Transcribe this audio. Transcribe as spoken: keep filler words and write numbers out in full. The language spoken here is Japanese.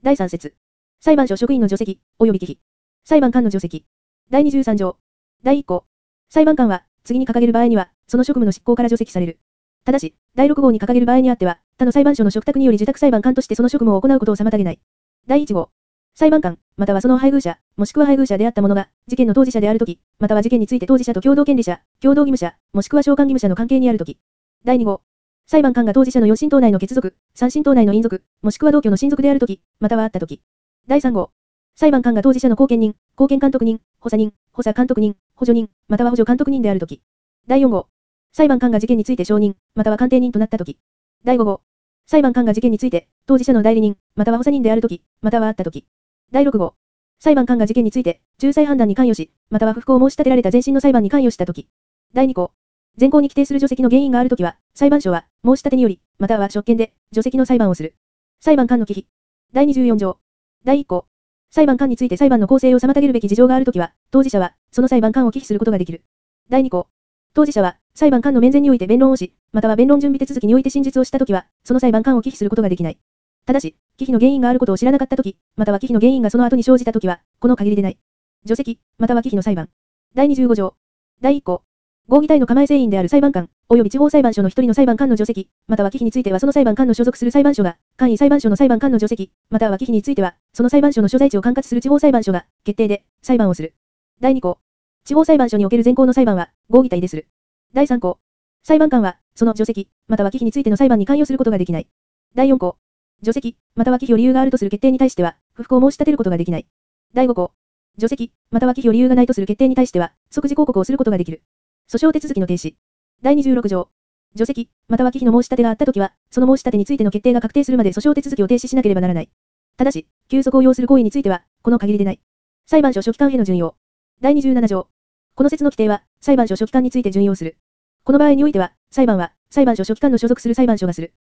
だいさん節。裁判所職員の除籍、及び忌避。裁判官の除籍。だいにじゅうさん条。だいいっ項。裁判官は、次に掲げる場合には、その職務の執行から除籍される。ただし、だいろく号に掲げる場合にあっては、他の裁判所の嘱託により受託裁判官としてその職務を行うことを妨げない。だいいち号。裁判官、またはその配偶者、もしくは配偶者であった者が、事件の当事者であるとき、または事件について当事者と共同権利者、共同義務者、もしくは償還義務者の関係にあるとき。だいに号。裁判官が当事者のよん親等内の血族、さん親等内の姻族、もしくは同居の親族であるとき、またはあったとき。だいさん号。裁判官が当事者の後見人、後見監督人、補佐人、補佐監督人、補助人、または補助監督人であるとき。だいよん号。裁判官が事件について証人、または鑑定人となったとき。だいご号。裁判官が事件について、当事者の代理人、または補佐人であるとき、またはあったとき。だいろく号。裁判官が事件について、仲裁判断に関与し、または不服を申し立てられた前審の裁判に関与したとき。だいに項。前項に規定する除籍の原因があるときは、裁判所は、申し立てにより、または職権で、除籍の裁判をする。裁判官の忌避。だいにじゅうよん条。だいいっ項。裁判官について裁判の公正を妨げるべき事情があるときは、当事者は、その裁判官を忌避することができる。だいに項。当事者は、裁判官の面前において弁論をし、または弁論準備手続きにおいて真実をしたときは、その裁判官を忌避することができない。ただし、忌避の原因があることを知らなかったとき、または忌避の原因がその後に生じたときは、この限りでない。除籍、または忌避の裁判。だいにじゅうご条。だいいっ項。合議体の構え正員である裁判官、及び地方裁判所の一人の裁判官の除籍、または忌避についてはその裁判官の所属する裁判所が、簡易裁判所の裁判官の除籍、または忌避については、その裁判所の所在地を管轄する地方裁判所が、決定で、裁判をする。だいに項。地方裁判所における前項の裁判は、合議体でする。だいさん項。裁判官は、その除籍、または忌避についての裁判に関与することができない。だいよん項。除籍、または忌避を理由があるとする決定に対しては、不服を申し立てることができない。だいご項。除籍、または忌避を理由がないとする決定に対しては、即時抗告をすることができる。訴訟手続きの停止。だいにじゅうろく条。除籍、または忌避の申し立てがあったときは、その申し立てについての決定が確定するまで訴訟手続きを停止しなければならない。ただし、休息を要する行為については、この限りでない。裁判所書記官への準用。だいにじゅうなな条。この節の規定は、裁判所書記官について準用する。この場合においては、裁判は、裁判所書記官の所属する裁判所がする。